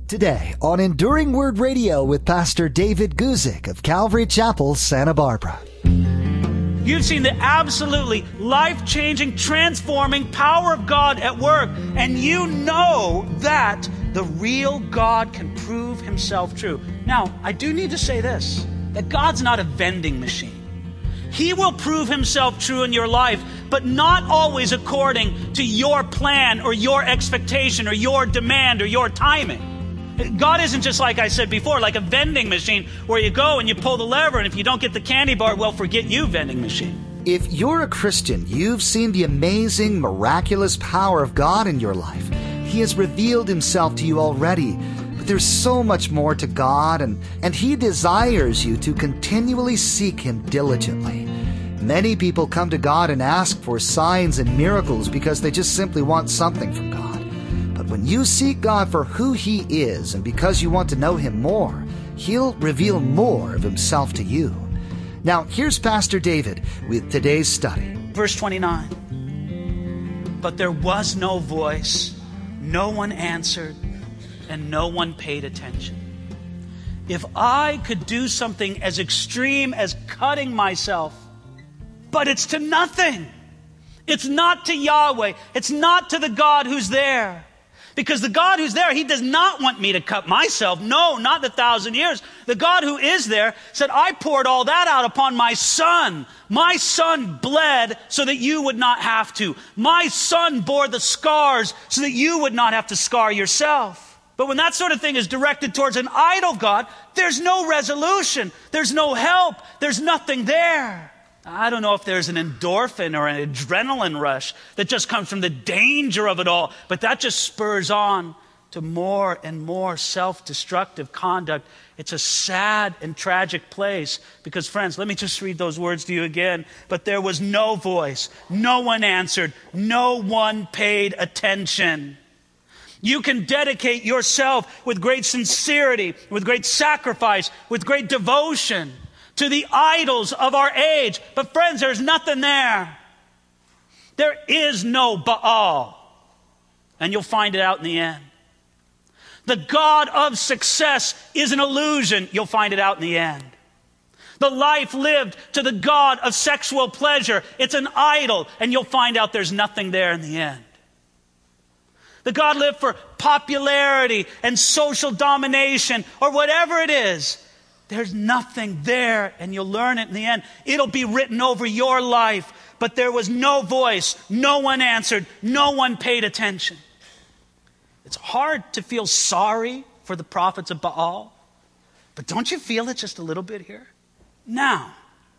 Today on Enduring Word Radio with Pastor David Guzik of Calvary Chapel, Santa Barbara. You've seen the absolutely life-changing, transforming power of God at work, and you know that the real God can prove himself true. Now, I do need to say this, that God's not a vending machine. He will prove himself true in your life, but not always according to your plan or your expectation or your demand or your timing. God isn't just, like I said before, like a vending machine where you go and you pull the lever, and if you don't get the candy bar, well, forget you, vending machine. If you're a Christian, you've seen the amazing, miraculous power of God in your life. He has revealed himself to you already. But there's so much more to God, and he desires you to continually seek him diligently. Many people come to God and ask for signs and miracles because they just simply want something from God. But when you seek God for who he is and because you want to know him more, he'll reveal more of himself to you. Now, here's Pastor David with today's study. Verse 29. But there was no voice, no one answered, and no one paid attention. If I could do something as extreme as cutting myself, but it's to nothing. It's not to Yahweh. It's not to the God who's there. Because the God who's there, he does not want me to cut myself. No, not the 1,000 years. The God who is there said, I poured all that out upon my son. My son bled so that you would not have to. My son bore the scars so that you would not have to scar yourself. But when that sort of thing is directed towards an idol God, there's no resolution. There's no help. There's nothing there. I don't know if there's an endorphin or an adrenaline rush that just comes from the danger of it all, but that just spurs on to more and more self-destructive conduct. It's a sad and tragic place because, friends, let me just read those words to you again. But there was no voice, no one answered, no one paid attention. You can dedicate yourself with great sincerity, with great sacrifice, with great devotion to the idols of our age. But friends, there's nothing there. There is no Baal. And you'll find it out in the end. The God of success is an illusion. You'll find it out in the end. The life lived to the God of sexual pleasure, it's an idol. And you'll find out there's nothing there in the end. The God lived for popularity and social domination or whatever it is. There's nothing there, and you'll learn it in the end. It'll be written over your life. But there was no voice, no one answered, no one paid attention. It's hard to feel sorry for the prophets of Baal, but don't you feel it just a little bit here? Now,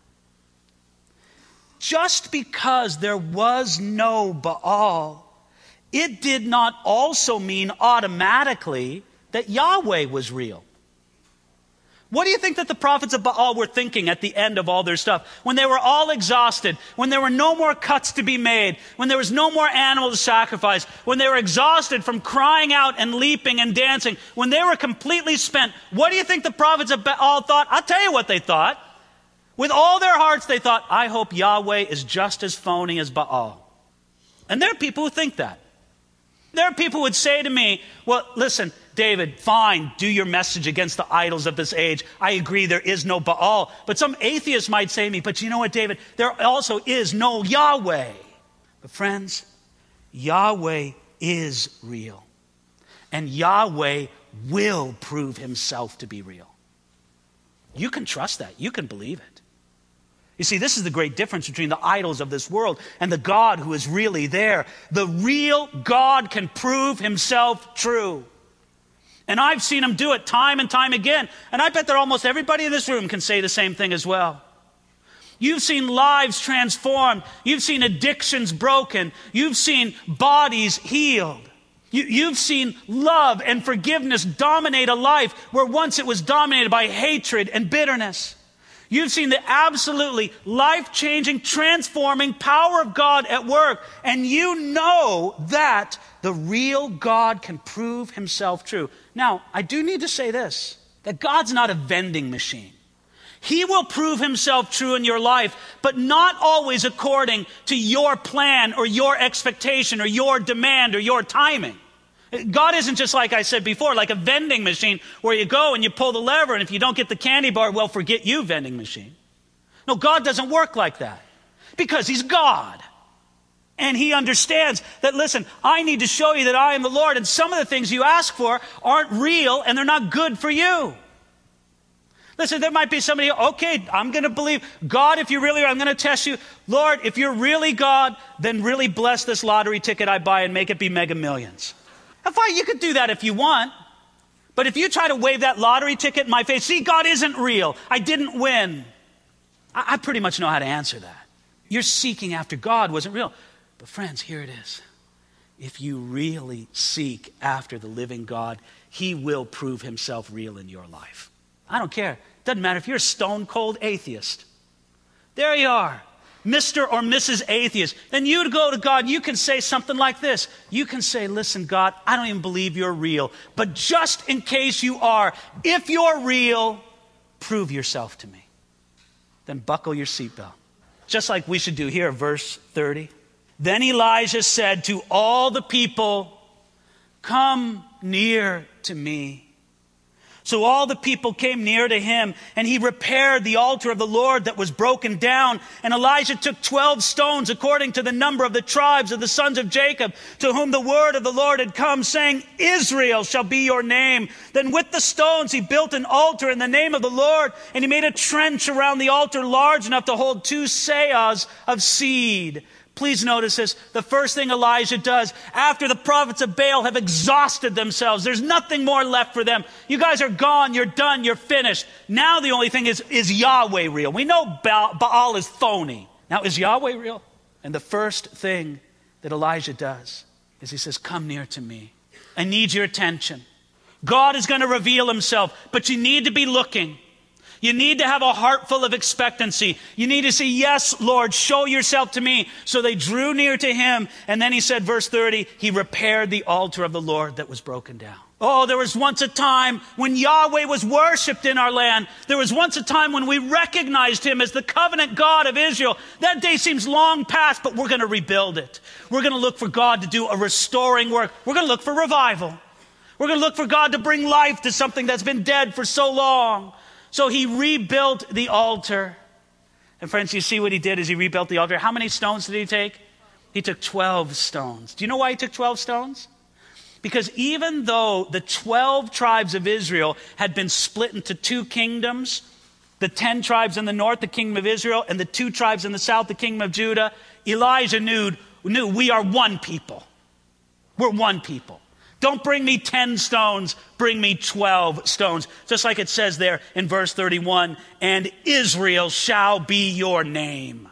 just because there was no Baal, it did not also mean automatically that Yahweh was real. What do you think that the prophets of Baal were thinking at the end of all their stuff? When they were all exhausted, when there were no more cuts to be made, when there was no more animal to sacrifice, when they were exhausted from crying out and leaping and dancing, when they were completely spent, what do you think the prophets of Baal thought? I'll tell you what they thought. With all their hearts, they thought, I hope Yahweh is just as phony as Baal. And there are people who think that. There are people who would say to me, well, listen, David, fine, do your message against the idols of this age. I agree there is no Baal. But some atheists might say to me, but you know what, David? There also is no Yahweh. But friends, Yahweh is real. And Yahweh will prove himself to be real. You can trust that. You can believe it. You see, this is the great difference between the idols of this world and the God who is really there. The real God can prove himself true. And I've seen him do it time and time again. And I bet that almost everybody in this room can say the same thing as well. You've seen lives transformed. You've seen addictions broken. You've seen bodies healed. You've seen love and forgiveness dominate a life where once it was dominated by hatred and bitterness. You've seen the absolutely life-changing, transforming power of God at work. And you know that the real God can prove himself true. Now, I do need to say this, that God's not a vending machine. He will prove himself true in your life, but not always according to your plan or your expectation or your demand or your timing. God isn't just, like I said before, like a vending machine where you go and you pull the lever, and if you don't get the candy bar, well, forget you, vending machine. No, God doesn't work like that because he's God. And he understands that, listen, I need to show you that I am the Lord, and some of the things you ask for aren't real and they're not good for you. Listen, there might be somebody, okay, I'm going to believe God if you really are. I'm going to test you. Lord, if you're really God, then really bless this lottery ticket I buy and make it be Mega Millions. Fine, you could do that if you want. But if you try to wave that lottery ticket in my face, see, God isn't real. I didn't win. I pretty much know how to answer that. Your seeking after God wasn't real. But friends, here it is. If you really seek after the living God, he will prove himself real in your life. I don't care. Doesn't matter if you're a stone cold atheist. There you are, Mr. or Mrs. Atheist. Then you go to God, you can say something like this. You can say, listen, God, I don't even believe you're real. But just in case you are, if you're real, prove yourself to me. Then buckle your seatbelt. Just like we should do here, verse 30. Then Elijah said to all the people, come near to me. So all the people came near to him, and he repaired the altar of the Lord that was broken down. And Elijah took 12 stones according to the number of the tribes of the sons of Jacob, to whom the word of the Lord had come, saying, Israel shall be your name. Then with the stones he built an altar in the name of the Lord, and he made a trench around the altar large enough to hold 2 seahs of seed. Please notice this. The first thing Elijah does after the prophets of Baal have exhausted themselves, there's nothing more left for them. You guys are gone. You're done. You're finished. Now the only thing is Yahweh real? We know Baal is phony. Now, is Yahweh real? And the first thing that Elijah does is he says, come near to me. I need your attention. God is going to reveal himself, but you need to be looking. You need to have a heart full of expectancy. You need to say, yes, Lord, show yourself to me. So they drew near to him. And then he said, verse 30, he repaired the altar of the Lord that was broken down. Oh, there was once a time when Yahweh was worshiped in our land. There was once a time when we recognized him as the covenant God of Israel. That day seems long past, but we're going to rebuild it. We're going to look for God to do a restoring work. We're going to look for revival. We're going to look for God to bring life to something that's been dead for so long. So he rebuilt the altar. And friends, you see what he did as he rebuilt the altar. How many stones did he take? He took 12 stones. Do you know why he took 12 stones? Because even though the 12 tribes of Israel had been split into 2 kingdoms, the 10 tribes in the north, the kingdom of Israel, and the 2 tribes in the south, the kingdom of Judah, Elijah knew we are one people. We're one people. Don't bring me 10 stones, bring me 12 stones. Just like it says there in verse 31, and Israel shall be your name.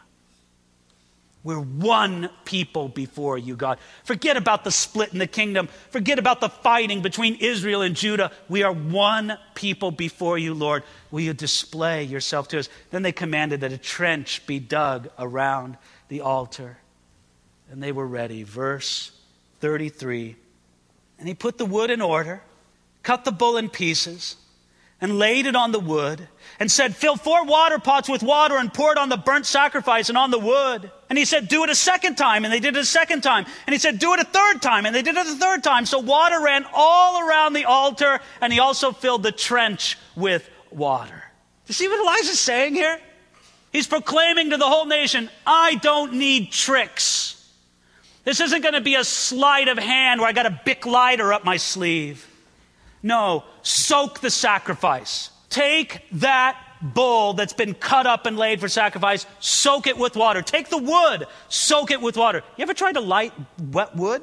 We're one people before you, God. Forget about the split in the kingdom. Forget about the fighting between Israel and Judah. We are one people before you, Lord. Will you display yourself to us? Then they commanded that a trench be dug around the altar. And they were ready. Verse 33. And he put the wood in order, cut the bull in pieces, and laid it on the wood, and said, fill 4 water pots with water and pour it on the burnt sacrifice and on the wood. And he said, do it a second time. And they did it a second time. And he said, do it a third time. And they did it a third time. So water ran all around the altar, and he also filled the trench with water. Do you see what Elijah's saying here? He's proclaiming to the whole nation, I don't need tricks. This isn't going to be a sleight of hand where I got a Bic lighter up my sleeve. No, soak the sacrifice. Take that bull that's been cut up and laid for sacrifice, soak it with water. Take the wood, soak it with water. You ever tried to light wet wood?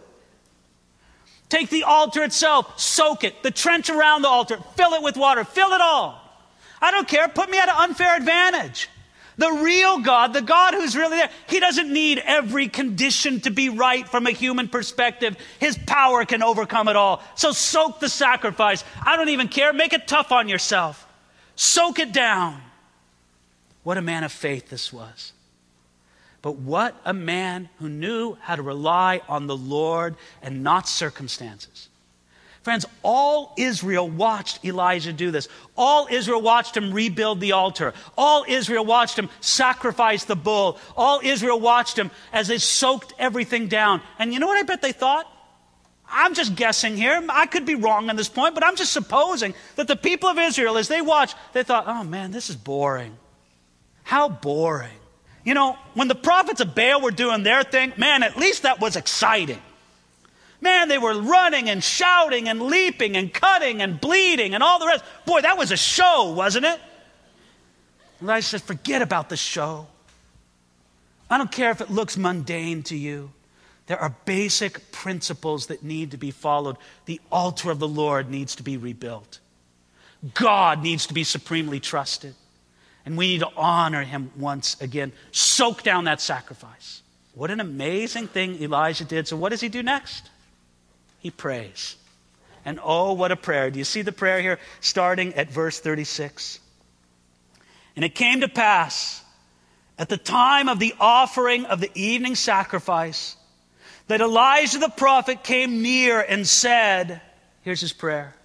Take the altar itself, soak it. The trench around the altar, fill it with water. Fill it all. I don't care. Put me at an unfair advantage. The real God, the God who's really there, he doesn't need every condition to be right from a human perspective. His power can overcome it all. So soak the sacrifice. I don't even care. Make it tough on yourself. Soak it down. What a man of faith this was. But what a man who knew how to rely on the Lord and not circumstances. Friends, all Israel watched Elijah do this. All Israel watched him rebuild the altar. All Israel watched him sacrifice the bull. All Israel watched him as they soaked everything down. And you know what I bet they thought? I'm just guessing here. I could be wrong on this point, but I'm just supposing that the people of Israel, as they watched, they thought, oh man, this is boring. How boring. You know, when the prophets of Baal were doing their thing, man, at least that was exciting. Man, they were running and shouting and leaping and cutting and bleeding and all the rest. Boy, that was a show, wasn't it? Elijah said, forget about the show. I don't care if it looks mundane to you. There are basic principles that need to be followed. The altar of the Lord needs to be rebuilt. God needs to be supremely trusted. And we need to honor him once again. Soak down that sacrifice. What an amazing thing Elijah did. So what does he do next? He prays. And oh, what a prayer. Do you see the prayer here? Starting at verse 36. And it came to pass at the time of the offering of the evening sacrifice that Elijah the prophet came near and said, here's his prayer,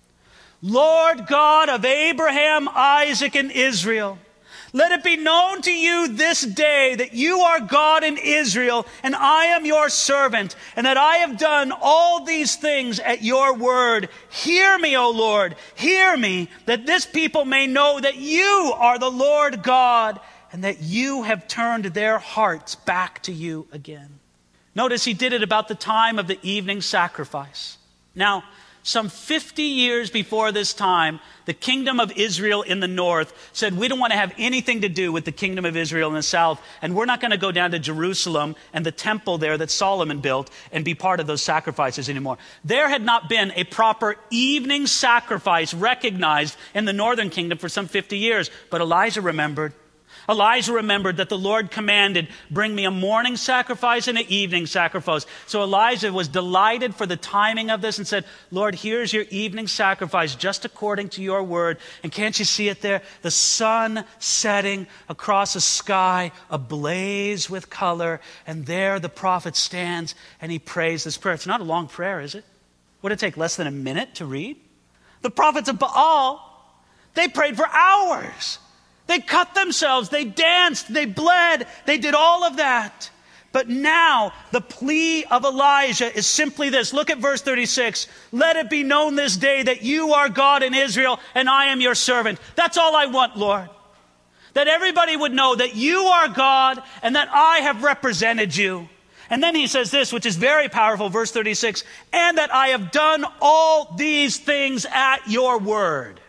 Lord God of Abraham, Isaac, and Israel, let it be known to you this day that you are God in Israel, and I am your servant, and that I have done all these things at your word. Hear me, O Lord, hear me, that this people may know that you are the Lord God, and that you have turned their hearts back to you again. Notice he did it about the time of the evening sacrifice. Now, some 50 years before this time, the kingdom of Israel in the north said, we don't want to have anything to do with the kingdom of Israel in the south, and we're not going to go down to Jerusalem and the temple there that Solomon built and be part of those sacrifices anymore. There had not been a proper evening sacrifice recognized in the northern kingdom for some 50 years, but Elijah remembered. Elijah remembered that the Lord commanded, bring me a morning sacrifice and an evening sacrifice. So Elijah was delighted for the timing of this and said, Lord, here's your evening sacrifice just according to your word. And can't you see it there? The sun setting across a sky ablaze with color. And there the prophet stands and he prays this prayer. It's not a long prayer, is it? Would it take less than a minute to read? The prophets of Baal, they prayed for hours. They cut themselves, they danced, they bled, they did all of that. But now the plea of Elijah is simply this. Look at verse 36. Let it be known this day that you are God in Israel and I am your servant. That's all I want, Lord. That everybody would know that you are God and that I have represented you. And then he says this, which is very powerful, verse 36, and that I have done all these things at your word.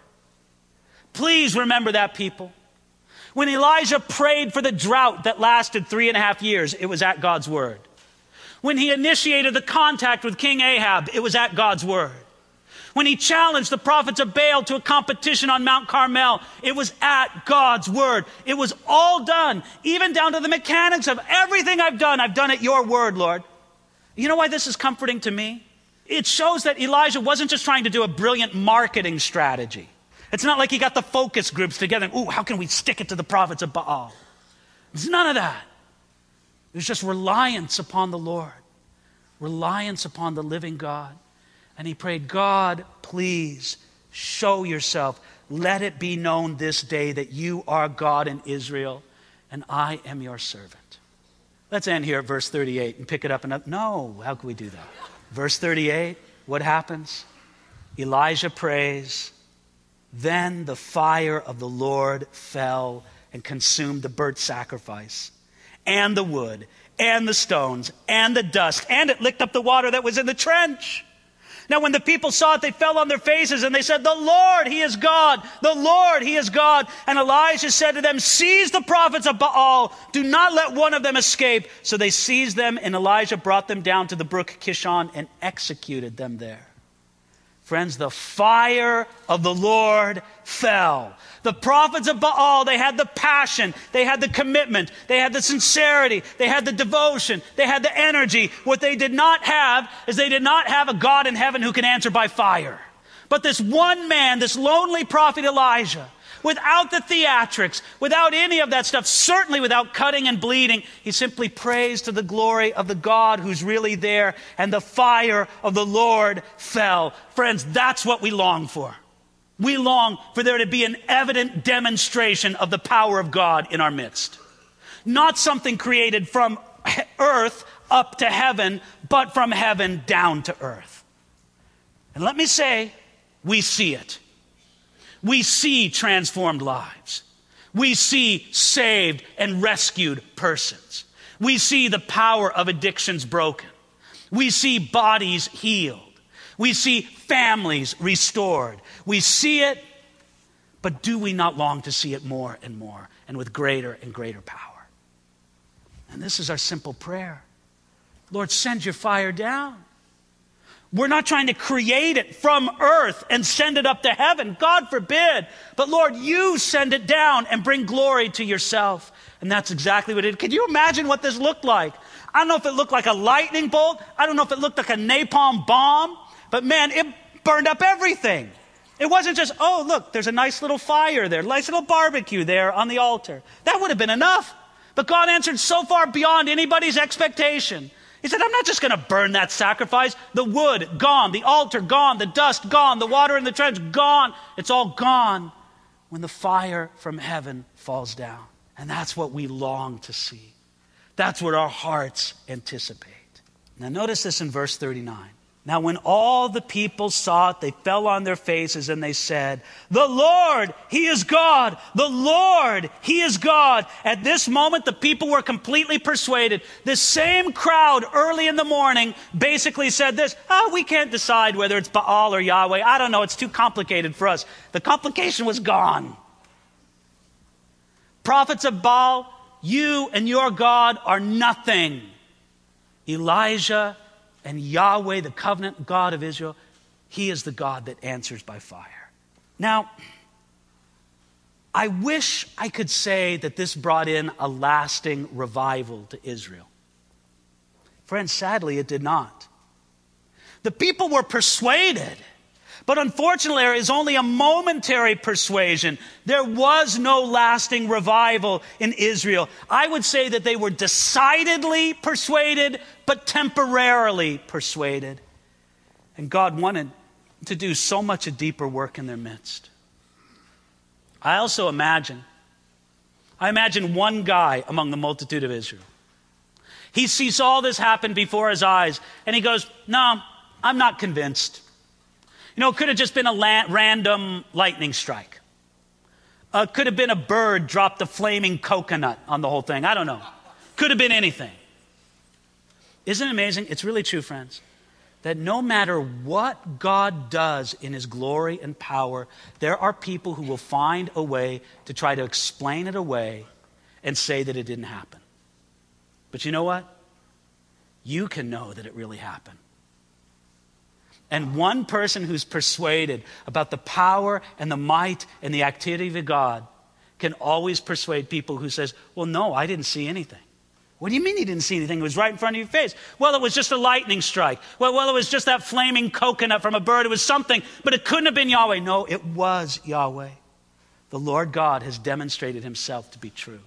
Please remember that, people. When Elijah prayed for the drought that lasted 3.5 years, it was at God's word. When he initiated the contact with King Ahab, it was at God's word. When he challenged the prophets of Baal to a competition on Mount Carmel, it was at God's word. It was all done, even down to the mechanics of everything I've done at your word, Lord. You know why this is comforting to me? It shows that Elijah wasn't just trying to do a brilliant marketing strategy. It's not like he got the focus groups together and, how can we stick it to the prophets of Baal? There's none of that. There's just reliance upon the Lord, reliance upon the living God. And he prayed, God, please show yourself. Let it be known this day that you are God in Israel and I am your servant. Let's end here at verse 38 and pick it up and up. No, how can we do that? Verse 38, what happens? Elijah prays. Then the fire of the Lord fell and consumed the burnt sacrifice and the wood and the stones and the dust, and it licked up the water that was in the trench. Now when the people saw it, they fell on their faces and they said, the Lord, he is God. The Lord, he is God. And Elijah said to them, seize the prophets of Baal. Do not let one of them escape. So they seized them, and Elijah brought them down to the brook Kishon and executed them there. Friends, the fire of the Lord fell. The prophets of Baal, they had the passion, they had the commitment, they had the sincerity, they had the devotion, they had the energy. What they did not have is they did not have a God in heaven who can answer by fire. But this one man, this lonely prophet Elijah, without the theatrics, without any of that stuff, certainly without cutting and bleeding, he simply prays to the glory of the God who's really there, and the fire of the Lord fell. Friends, that's what we long for. We long for there to be an evident demonstration of the power of God in our midst. Not something created from earth up to heaven, but from heaven down to earth. And let me say, we see it. We see transformed lives. We see saved and rescued persons. We see the power of addictions broken. We see bodies healed. We see families restored. We see it, but do we not long to see it more and more and with greater and greater power? And this is our simple prayer. Lord, send your fire down. We're not trying to create it from earth and send it up to heaven. God forbid. But Lord, you send it down and bring glory to yourself. And that's exactly what it is. Can you imagine what this looked like? I don't know if it looked like a lightning bolt. I don't know if it looked like a napalm bomb. But man, it burned up everything. It wasn't just, oh, look, there's a nice little fire there, nice little barbecue there on the altar. That would have been enough. But God answered so far beyond anybody's expectation. He said, I'm not just going to burn that sacrifice. The wood, gone. The altar, gone. The dust, gone. The water in the trench, gone. It's all gone when the fire from heaven falls down. And that's what we long to see. That's what our hearts anticipate. Now notice this in verse 39. Now when all the people saw it, they fell on their faces and they said, the Lord, He is God. The Lord, He is God. At this moment, the people were completely persuaded. The same crowd early in the morning basically said this, we can't decide whether it's Baal or Yahweh. I don't know. It's too complicated for us. The complication was gone. Prophets of Baal, you and your God are nothing. Elijah and Yahweh, the covenant God of Israel, He is the God that answers by fire. Now, I wish I could say that this brought in a lasting revival to Israel. Friends, sadly, it did not. The people were persuaded, but unfortunately, there is only a momentary persuasion. There was no lasting revival in Israel. I would say that they were decidedly persuaded, but temporarily persuaded. And God wanted to do so much a deeper work in their midst. I also imagine one guy among the multitude of Israel. He sees all this happen before his eyes, and he goes, no, I'm not convinced. You know, it could have just been a random lightning strike. Could have been a bird dropped a flaming coconut on the whole thing. I don't know. Could have been anything. Isn't it amazing? It's really true, friends, that no matter what God does in His glory and power, there are people who will find a way to try to explain it away and say that it didn't happen. But you know what? You can know that it really happened. And one person who's persuaded about the power and the might and the activity of God can always persuade people who says, well, no, I didn't see anything. What do you mean you didn't see anything? It was right in front of your face. Well, it was just a lightning strike. Well, it was just that flaming coconut from a bird. It was something, but it couldn't have been Yahweh. No, it was Yahweh. The Lord God has demonstrated Himself to be true.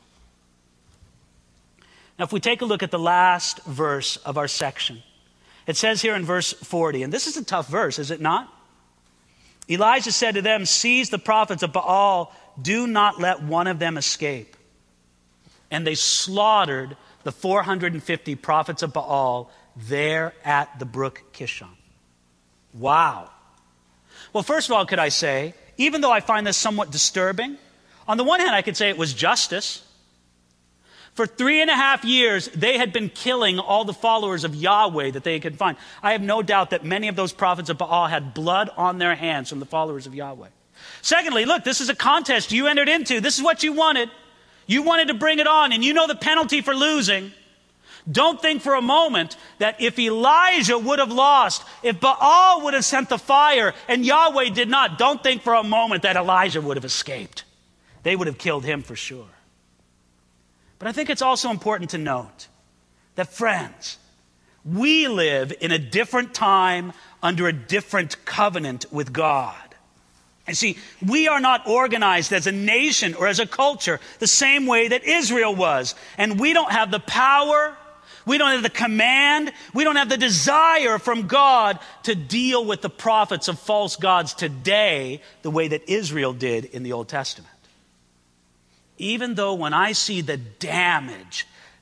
Now, if we take a look at the last verse of our section, it says here in verse 40, and this is a tough verse, is it not? Elijah said to them, seize the prophets of Baal, do not let one of them escape. And they slaughtered the 450 prophets of Baal there at the brook Kishon. Wow. Well, first of all, could I say, even though I find this somewhat disturbing, on the one hand, I could say it was justice. For 3.5 years, they had been killing all the followers of Yahweh that they could find. I have no doubt that many of those prophets of Baal had blood on their hands from the followers of Yahweh. Secondly, look, this is a contest you entered into. This is what you wanted. You wanted to bring it on, and you know the penalty for losing. Don't think for a moment that if Elijah would have lost, if Baal would have sent the fire, and Yahweh did not, don't think for a moment that Elijah would have escaped. They would have killed him for sure. But I think it's also important to note that, friends, we live in a different time under a different covenant with God. And see, we are not organized as a nation or as a culture the same way that Israel was. And we don't have the power, we don't have the command, we don't have the desire from God to deal with the prophets of false gods today the way that Israel did in the Old Testament. Even though when I see the damage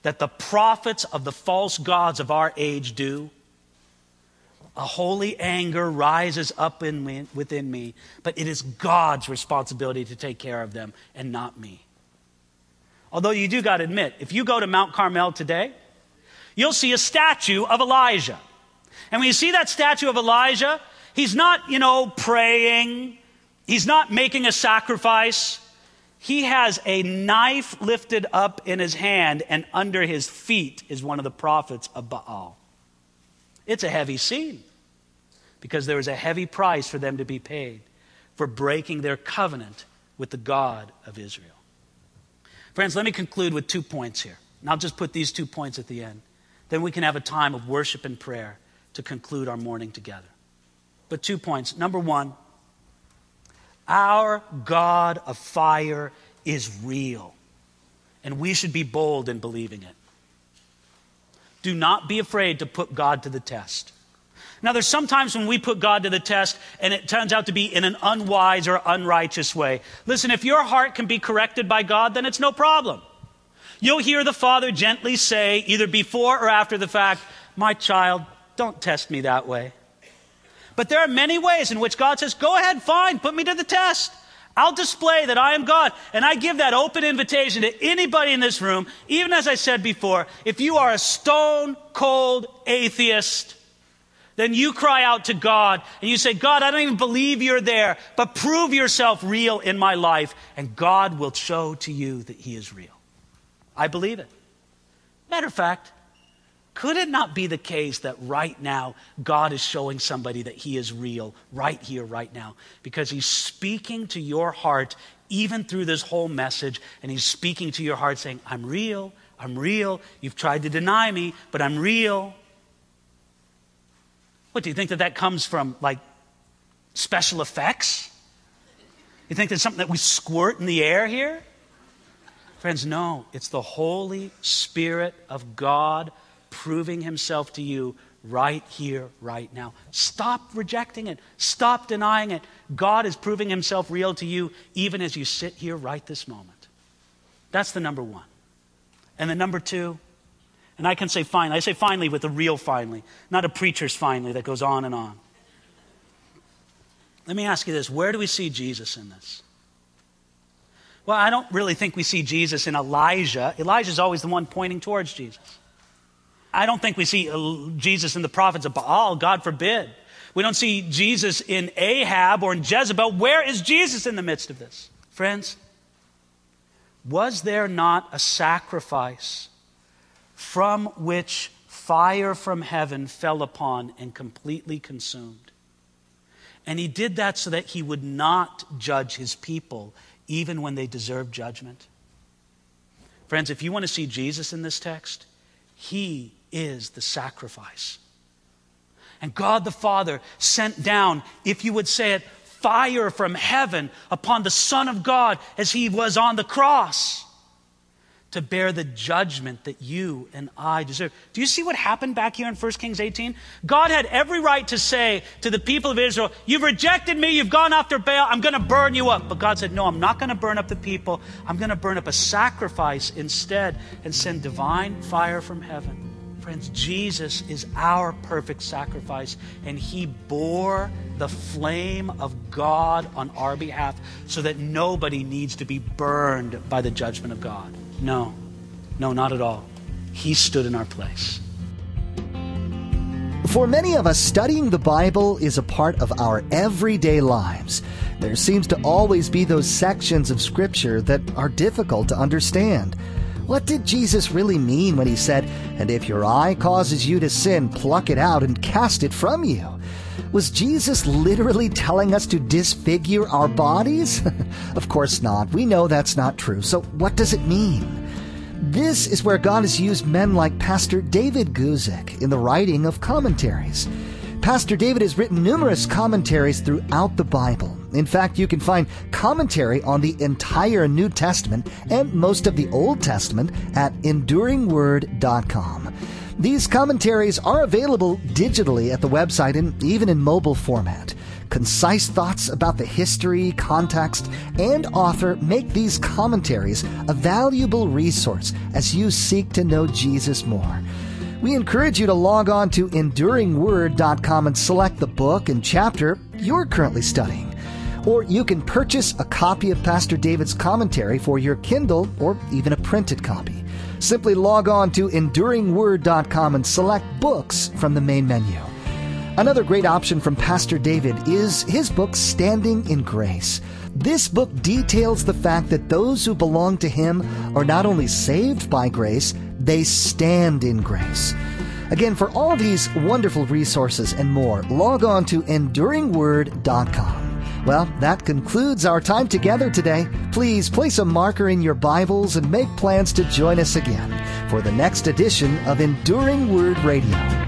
that the prophets of the false gods of our age do, a holy anger rises up within me, but it is God's responsibility to take care of them and not me. Although you do got to admit, if you go to Mount Carmel today, you'll see a statue of Elijah. And when you see that statue of Elijah, he's not, praying. He's not making a sacrifice. He has a knife lifted up in his hand, and under his feet is one of the prophets of Baal. It's a heavy scene because there was a heavy price for them to be paid for breaking their covenant with the God of Israel. Friends, let me conclude with 2 points here. And I'll just put these 2 points at the end. Then we can have a time of worship and prayer to conclude our morning together. But 2 points. Number 1, our God of fire is real, and we should be bold in believing it. Do not be afraid to put God to the test. Now, there's sometimes when we put God to the test and it turns out to be in an unwise or unrighteous way. Listen, if your heart can be corrected by God, then it's no problem. You'll hear the Father gently say, either before or after the fact, "My child, don't test me that way." But there are many ways in which God says, "Go ahead, fine, put me to the test. I'll display that I am God." And I give that open invitation to anybody in this room, even as I said before, if you are a stone cold atheist, then you cry out to God and you say, "God, I don't even believe you're there, but prove yourself real in my life." And God will show to you that he is real. I believe it. Matter of fact, could it not be the case that right now God is showing somebody that he is real right here, right now? Because he's speaking to your heart even through this whole message, and he's speaking to your heart saying, "I'm real, I'm real. You've tried to deny me, but I'm real." What, do you think that comes from like special effects? You think there's something that we squirt in the air here? Friends, no, it's the Holy Spirit of God proving himself to you right here, right now. Stop rejecting it. Stop denying it. God is proving himself real to you even as you sit here right this moment. That's the number 1. And the number 2, and I can say finally, I say finally with a real finally, not a preacher's finally that goes on and on. Let me ask you this, where do we see Jesus in this? Well, I don't really think we see Jesus in Elijah. Elijah's always the one pointing towards Jesus. I don't think we see Jesus in the prophets of Baal, God forbid. We don't see Jesus in Ahab or in Jezebel. Where is Jesus in the midst of this? Friends, was there not a sacrifice from which fire from heaven fell upon and completely consumed? And he did that so that he would not judge his people even when they deserve judgment. Friends, if you want to see Jesus in this text, he is the sacrifice. And God the Father sent down, if you would say it, fire from heaven upon the Son of God as he was on the cross to bear the judgment that you and I deserve. Do you see what happened back here in 1 Kings 18? God had every right to say to the people of Israel, "You've rejected me, you've gone after Baal, I'm going to burn you up." But God said, "No, I'm not going to burn up the people. I'm going to burn up a sacrifice instead and send divine fire from heaven." Friends, Jesus is our perfect sacrifice, and he bore the flame of God on our behalf so that nobody needs to be burned by the judgment of God. No, not at all. He stood in our place. For many of us, studying the Bible is a part of our everyday lives. There seems to always be those sections of Scripture that are difficult to understand. What did Jesus really mean when he said, "And if your eye causes you to sin, pluck it out and cast it from you"? Was Jesus literally telling us to disfigure our bodies? Of course not. We know that's not true. So what does it mean? This is where God has used men like Pastor David Guzik in the writing of commentaries. Pastor David has written numerous commentaries throughout the Bible. In fact, you can find commentary on the entire New Testament and most of the Old Testament at EnduringWord.com. These commentaries are available digitally at the website and even in mobile format. Concise thoughts about the history, context, and author make these commentaries a valuable resource as you seek to know Jesus more. We encourage you to log on to EnduringWord.com and select the book and chapter you're currently studying. Or you can purchase a copy of Pastor David's commentary for your Kindle or even a printed copy. Simply log on to EnduringWord.com and select Books from the main menu. Another great option from Pastor David is his book, Standing in Grace. This book details the fact that those who belong to him are not only saved by grace, they stand in grace. Again, for all these wonderful resources and more, log on to EnduringWord.com. Well, that concludes our time together today. Please place a marker in your Bibles and make plans to join us again for the next edition of Enduring Word Radio.